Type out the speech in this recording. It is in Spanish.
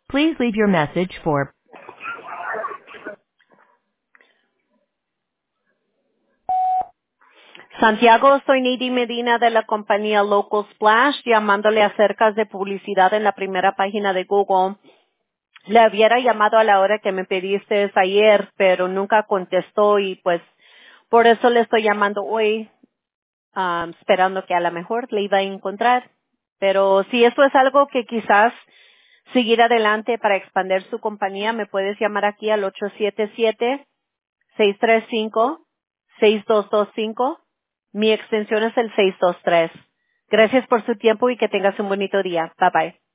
Please leave your message for Santiago, soy Nidy Medina de la compañía Local Splash, llamándole acerca de publicidad en la primera página de Google. Le hubiera llamado a la hora que me pediste ayer, pero nunca contestó y pues por eso le estoy llamando hoy, esperando que a lo mejor le iba a encontrar. Pero si eso es algo que quizás seguir adelante para expandir su compañía, me puedes llamar aquí al 877-635-6225. Mi extensión es el 623. Gracias por su tiempo y que tengas un bonito día. Bye bye.